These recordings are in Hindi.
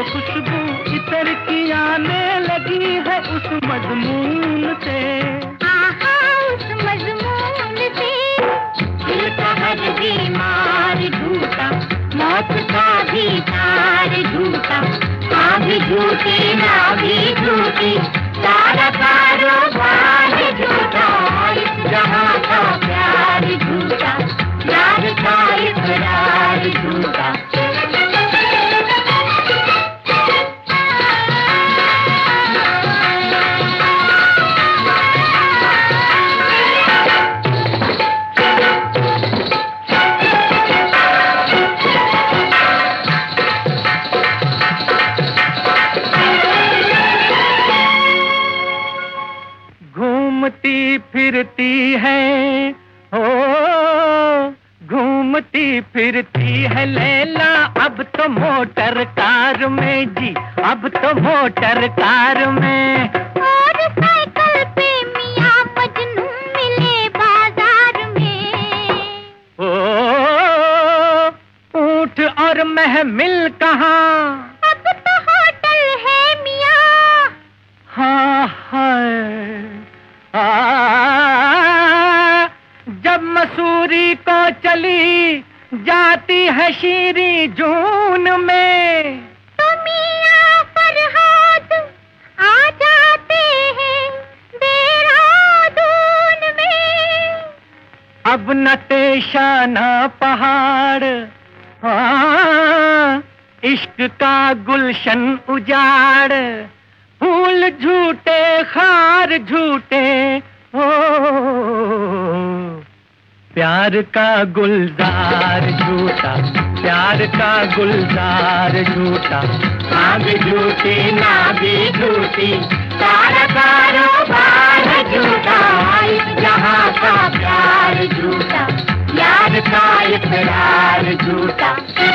खुशबू इतर की आने लगी है उस मजमून से। उस मजमून से दिल का हर बीमार झूठा, मौत का भी तार झूठा, हाँ भी झूठी ना भी झूठी, सारा कारोबार झूठा। इस जहां का प्यार झूठा, प्यार का इकरार झूठा। घूमती फिरती है हो, घूमती फिरती है लैला अब तो मोटर कार में जी, अब तो मोटर कार में। और साइकिल पे मियां मजनू मिले बाजार में। ऊंट और महमिल कहाँ, अब तो होटल है मियां। हाँ है जब मसूरी को चली जाती है शीरी जून में, तो मियां फरहाद आ जाते हैं देहरादून में। अब न तेशा न पहाड़, इश्क का गुलशन उजाड़, फूल झूठे खार झूठे हो, प्यार का गुलजार झूठा, प्यार का गुलजार झूठा, ना भी झूठी ना भी झूठी, सारा कारोबार झूठा। इस जहां का प्यार झूठा, प्यार का इकरार झूठा।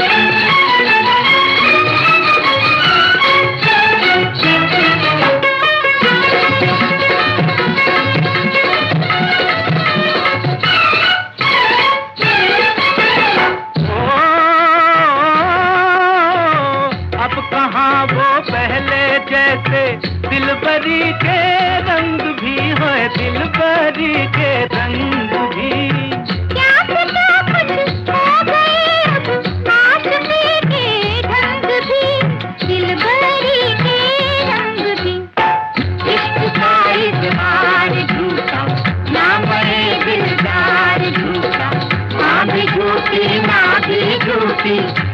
कहाँ वो पहले जैसे दिलबरी के रंग भी है, दिलबरी के रंग भी। क्या पता कुछ हो गए अब आशिकी के ढंग भी, दिलबरी के रंग भी। इश्क का इजहार झूठा, ना बड़े दिलदार झूठा, हाँ भी झूठी ना भी झूठी,